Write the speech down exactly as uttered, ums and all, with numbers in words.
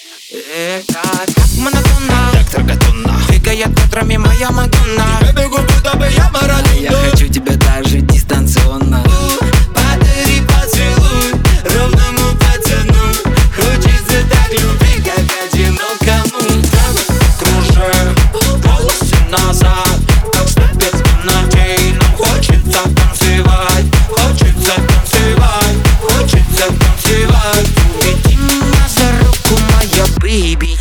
Это так монотонно, так троготонно, двигает бедрами моя Мадонна. я бегу, будто бы я Марадона. Я хочу тебя даже дистанционно. Подари поцелуй ровному пацану. Хочется так любить, как одинокому. Кружим волосы назад, как ступец ночей. Нам хочется танцевать, хочется танцевать, хочется танцевать. Веди меня за руку, моя бэйби.